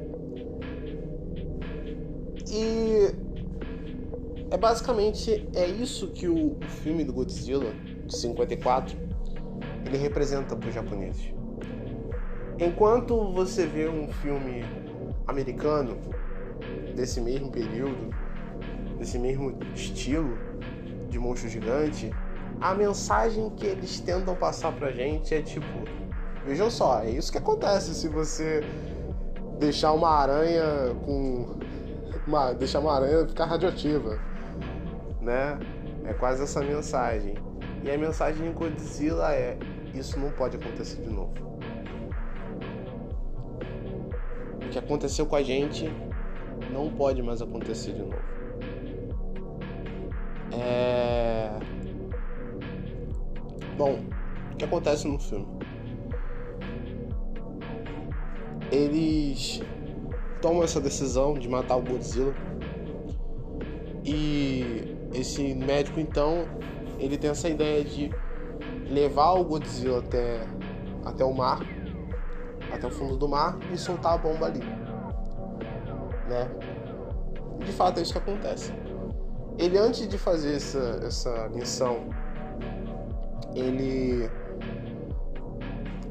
E basicamente isso que o filme do Godzilla de 54 ele representa para os japoneses. Enquanto você vê um filme americano desse mesmo período, desse mesmo estilo de monstro gigante, a mensagem que eles tentam passar pra gente é tipo: vejam só, é isso que acontece se você deixar uma aranha ficar radioativa, né? É quase essa mensagem. E a mensagem em Godzilla é: isso não pode acontecer de novo. O que aconteceu com a gente não pode mais acontecer de novo. Bom, o que acontece no filme? Eles tomam essa decisão de matar o Godzilla. E esse médico, então, ele tem essa ideia de levar o Godzilla até o mar, até o fundo do mar, e soltar a bomba ali, né? E de fato é isso que acontece. Ele, antes de fazer essa missão, ele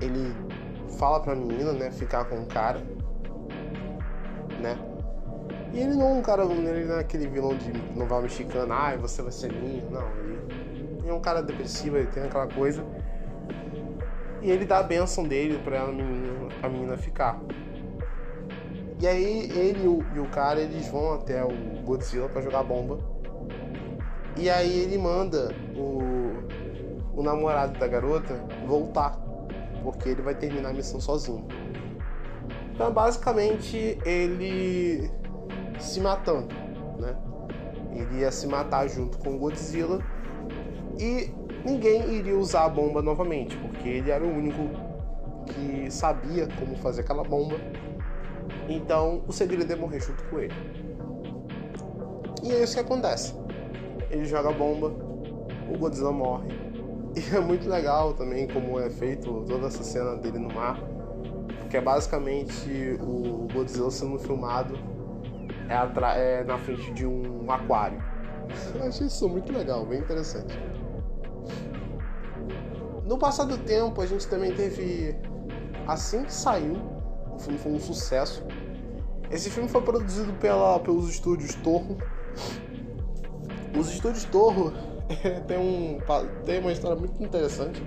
fala pra menina, né, ficar com o cara, né? E ele não é um cara, ele não é aquele vilão de novela mexicana, você vai ser minha. Não, ele é um cara depressivo, ele tem aquela coisa. E ele dá a bênção dele pra a menina ficar. E aí ele e o cara, eles vão até o Godzilla pra jogar bomba. E aí ele manda o namorado da garota voltar, porque ele vai terminar a missão sozinho. Então basicamente ele se matando, né? Ele ia se matar junto com o Godzilla e ninguém iria usar a bomba novamente, porque ele era o único que sabia como fazer aquela bomba. Então o segredo é morrer junto com ele. E é isso que acontece. Ele joga a bomba, o Godzilla morre. E é muito legal também como é feito toda essa cena dele no mar, porque é basicamente o Godzilla sendo filmado na frente de um aquário. Eu achei isso muito legal, bem interessante. No passar do tempo, a gente também teve... Assim que saiu, o filme foi um sucesso. Esse filme foi produzido pelos estúdios Toho. Os estúdios Toho tem uma história muito interessante,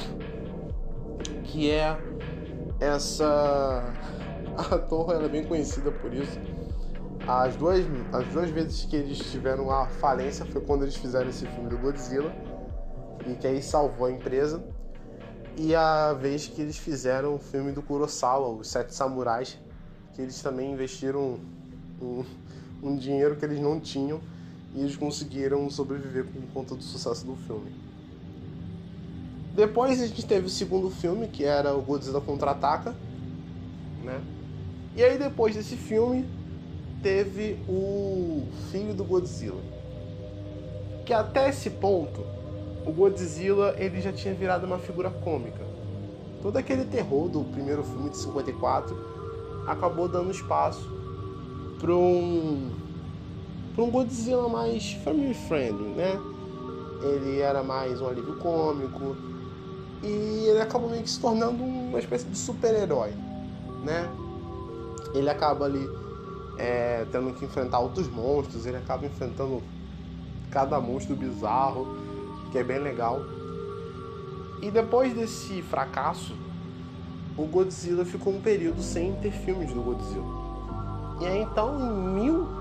que é essa... A Toho ela é bem conhecida por isso. As duas vezes que eles tiveram a falência foi quando eles fizeram esse filme do Godzilla, e que aí salvou a empresa, e a vez que eles fizeram o filme do Kurosawa, Os Sete Samurais, que eles também investiram um dinheiro que eles não tinham, e eles conseguiram sobreviver por conta do sucesso do filme. Depois a gente teve o segundo filme, que era o Godzilla Contra-Ataca, né? E aí depois desse filme teve o filho do Godzilla, que até esse ponto o Godzilla ele já tinha virado uma figura cômica. Todo aquele terror do primeiro filme de 54 acabou dando espaço para um Godzilla mais family friendly, né? Ele era mais um alívio cômico e ele acabou meio que se tornando uma espécie de super-herói, né? Ele acaba ali tendo que enfrentar outros monstros, ele acaba enfrentando cada monstro bizarro, que é bem legal. E depois desse fracasso, o Godzilla ficou um período sem ter filmes do Godzilla. E aí então, em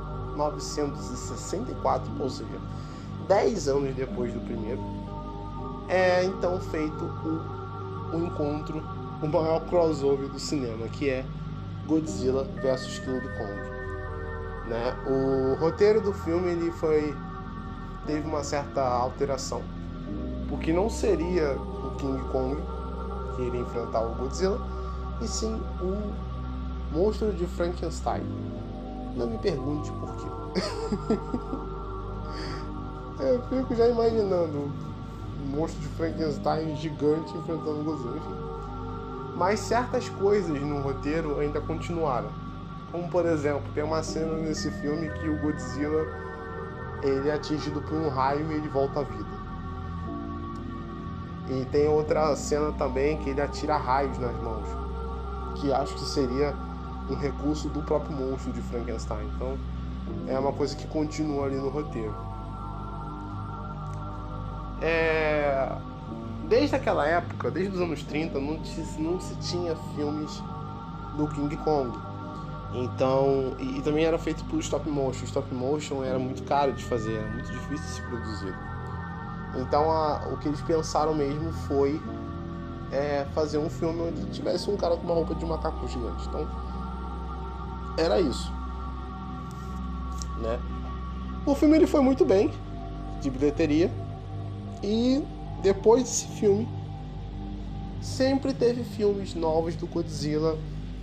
1964, ou seja, 10 anos depois do primeiro, é então feito o encontro, o maior crossover do cinema, que é Godzilla vs King Kong. Né? O roteiro do filme teve uma certa alteração, porque não seria o King Kong que iria enfrentar o Godzilla, e sim o monstro de Frankenstein. Não me pergunte por quê. Eu fico já imaginando um monstro de Frankenstein gigante enfrentando o Godzilla, enfim. Mas certas coisas no roteiro ainda continuaram. Como, por exemplo, tem uma cena nesse filme que o Godzilla ele é atingido por um raio e ele volta à vida. E tem outra cena também que ele atira raios nas mãos, que acho que seria um recurso do próprio monstro de Frankenstein. Então, é uma coisa que continua ali no roteiro. Desde aquela época, desde os anos 30, não se tinha filmes do King Kong. Então, e também era feito por stop motion. O stop motion era muito caro de fazer, era muito difícil de se produzir. Então, o que eles pensaram mesmo foi fazer um filme onde tivesse um cara com uma roupa de macaco gigante. Então, era isso, né? O filme ele foi muito bem de bilheteria, e depois desse filme sempre teve filmes novos do Godzilla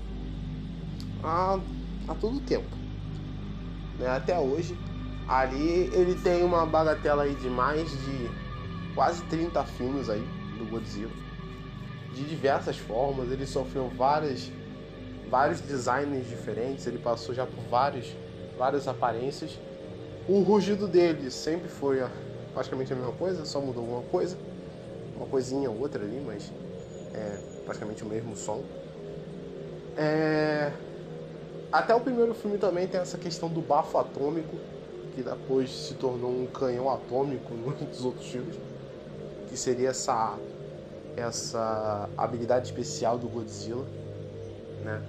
a todo tempo, né? Até hoje. Ali ele tem uma bagatela aí de mais de quase 30 filmes aí do Godzilla, de diversas formas. Ele sofreu vários designs diferentes, ele passou já por várias aparências. O rugido dele sempre foi praticamente a mesma coisa, só mudou alguma coisa, uma coisinha ou outra ali, mas é praticamente o mesmo som. Até o primeiro filme também tem essa questão do bafo atômico, que depois se tornou um canhão atômico nos outros filmes, que seria essa habilidade especial do Godzilla, né?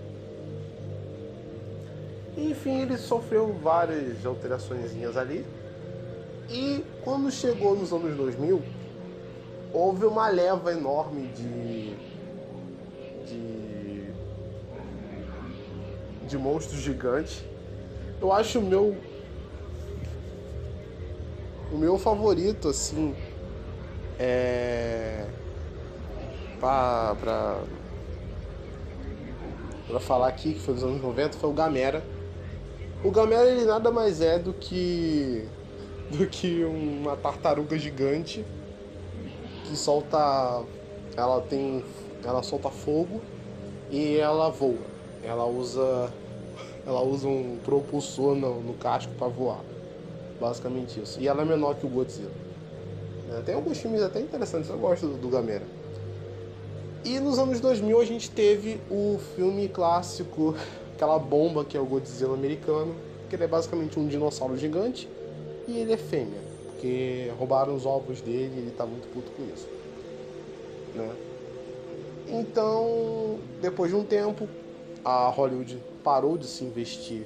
Enfim, ele sofreu várias alteraçõezinhas ali. E quando chegou nos anos 2000, houve uma leva enorme de monstros gigantes. Eu acho o meu favorito, assim, pra falar aqui, que foi dos anos 90, foi o Gamera. O Gamera, ele nada mais é do que uma tartaruga gigante que solta, ela solta fogo e ela voa. Ela usa um propulsor no casco para voar. Basicamente isso. E ela é menor que o Godzilla. Tem alguns filmes até interessantes, eu gosto do Gamera. E nos anos 2000 a gente teve o filme clássico, aquela bomba que é o Godzilla americano, que ele é basicamente um dinossauro gigante e ele é fêmea, porque roubaram os ovos dele e ele tá muito puto com isso, né? Então, depois de um tempo, a Hollywood parou de se investir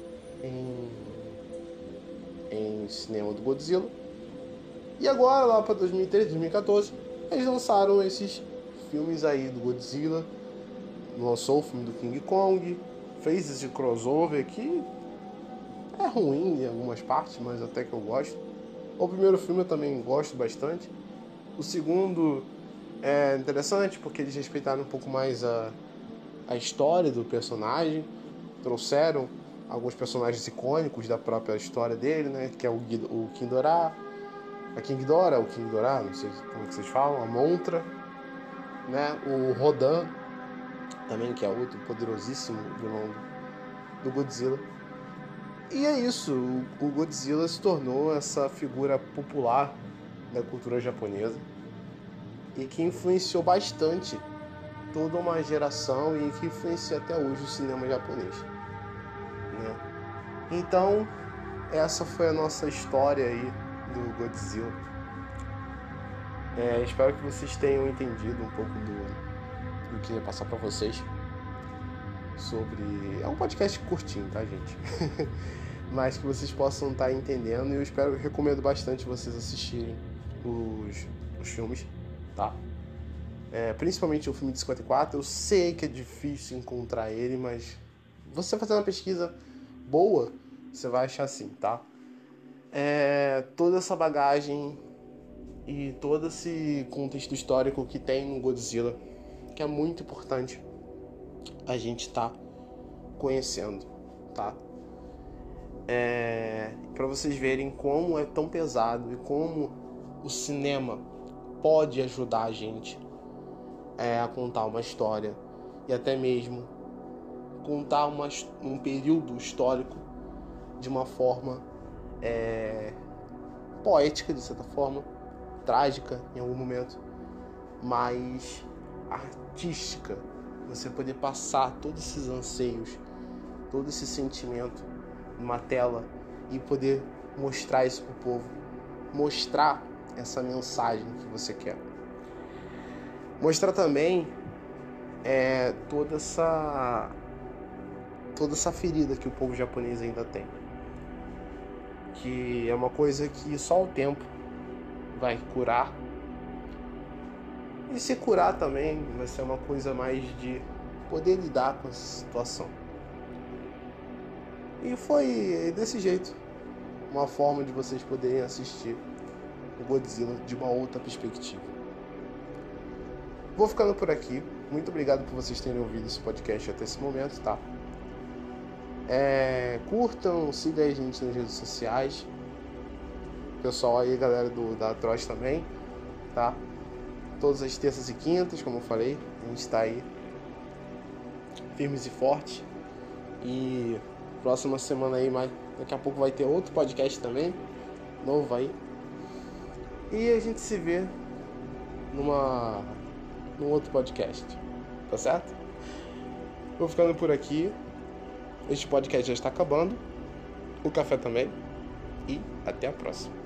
em cinema do Godzilla. E agora, lá para 2013, 2014, eles lançaram esses filmes aí do Godzilla. Lançou o filme do King Kong, fez esse crossover que é ruim em algumas partes, mas até que eu gosto. O primeiro filme eu também gosto bastante. O segundo é interessante porque eles respeitaram um pouco mais a história do personagem. Trouxeram alguns personagens icônicos da própria história dele, né? Que é o King Ghidorah, a King Ghidorah, o King Ghidorah, não sei como é que vocês falam, a Montra, né? O Rodan também, que é outro poderosíssimo vilão do Godzilla. E é isso, o Godzilla se tornou essa figura popular da cultura japonesa e que influenciou bastante toda uma geração e que influencia até hoje o cinema japonês, né? Então, essa foi a nossa história aí do Godzilla. Espero que vocês tenham entendido um pouco do que eu ia passar para vocês sobre... É um podcast curtinho, tá, gente? Mas que vocês possam estar entendendo, e eu recomendo bastante vocês assistirem os filmes, tá? Principalmente o filme de 54. Eu sei que é difícil encontrar ele, mas você fazendo uma pesquisa boa, você vai achar assim, tá? Toda essa bagagem e todo esse contexto histórico que tem no Godzilla, que é muito importante a gente tá conhecendo, tá? Para vocês verem como é tão pesado e como o cinema pode ajudar a gente a contar uma história e até mesmo contar um período histórico de uma forma poética, de certa forma, trágica em algum momento, mas artística. Você poder passar todos esses anseios, todo esse sentimento numa tela e poder mostrar isso pro povo, mostrar essa mensagem que você quer. Mostrar também toda essa ferida que o povo japonês ainda tem, que é uma coisa que só o tempo vai curar. E se curar também vai ser uma coisa mais de poder lidar com essa situação. E foi desse jeito, uma forma de vocês poderem assistir o Godzilla de uma outra perspectiva. Vou ficando por aqui. Muito obrigado por vocês terem ouvido esse podcast até esse momento, tá? Curtam, sigam a gente nas redes sociais. Pessoal aí, galera da Troz também, tá? Todas as terças e quintas, como eu falei, a gente tá aí firmes e fortes. E próxima semana aí, daqui a pouco vai ter outro podcast também, novo aí. E a gente se vê num outro podcast, tá certo? Vou ficando por aqui. Este podcast já está acabando. O café também. E até a próxima.